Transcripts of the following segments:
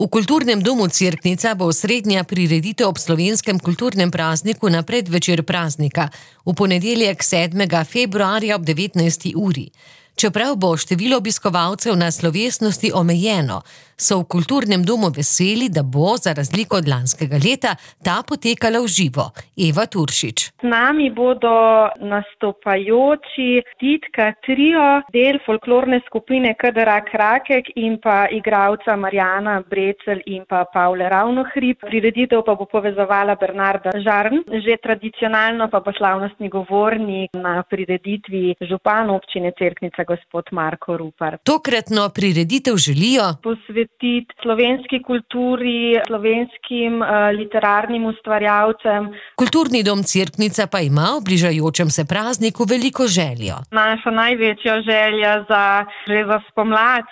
V Kulturnem domu Cerknica bo osrednja prireditev ob slovenskem kulturnem prazniku na predvečer praznika, v ponedeljek 7. februarja ob 19. uri. Čeprav bo število obiskovalcev na slovesnosti omejeno, so v Kulturnem domu veseli, da bo, za razliko od lanskega leta, ta potekala v živo. Eva Turšič. Z nami bodo nastopajoči Titka Trio, del folklorne skupine KDR Krakek in pa igralca Marjana Brecelj in pa Pavle Ravnohrib. Prireditev pa bo povezovala Bernarda Žarn. Že tradicionalno pa bo slavnostni govornik na prireditvi župan občine Cerknica gospod Marko Rupar. Tokratno prireditev želijo posvetiti slovenski kulturi, slovenskim literarnim ustvarjalcem. Kulturni dom Cerknica pa ima v bližajočem se prazniku veliko željo. Naša največja želja že za spomlad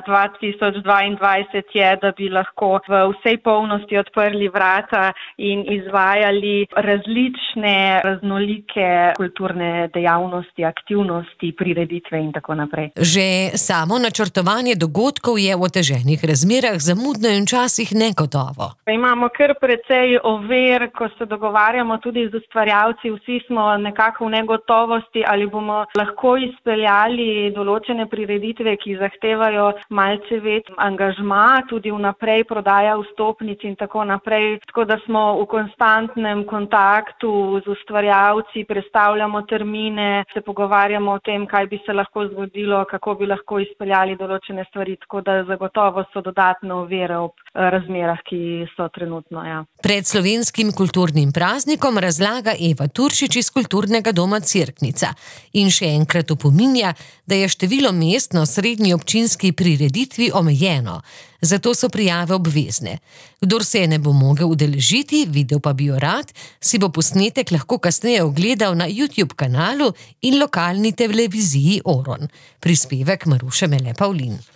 2022 je, da bi lahko v vsej polnosti odprli vrata in izvajali različne, raznolike kulturne dejavnosti, aktivnosti, prireditve in tako naprej. Že samo načrtovanje dogodkov je v oteženih razmerah zamudno in včasih negotovo. Imamo kar precej ovir, ko se dogovarjamo tudi z ustvarjalci, vsi smo nekako v negotovosti, ali bomo lahko izpeljali določene prireditve, ki zahtevajo malce več angažma, tudi vnaprej prodaja vstopnic in tako naprej. Tako da smo v konstantnem kontaktu z ustvarjalci, prestavljamo termine, se pogovarjamo o tem, kaj bi se lahko zgodilo, kako bi lahko izpeljali določene stvari, tako da zagotovo so dodatne ovire ob razmerah, ki so trenutno. Pred slovenskim kulturnim praznikom razlaga Eva Turšič iz Kulturnega doma Cerknica in še enkrat opominja, da je število mest na srednji občinski prireditvi omejeno, zato so prijave obvezne. Kdor se ne bo mogel udeležiti, videl pa bi jo rad, si bo posnetek lahko kasneje ogledal na YouTube kanalu in lokalni televiziji Oron. Prispevek Maruše Mele Pavlin.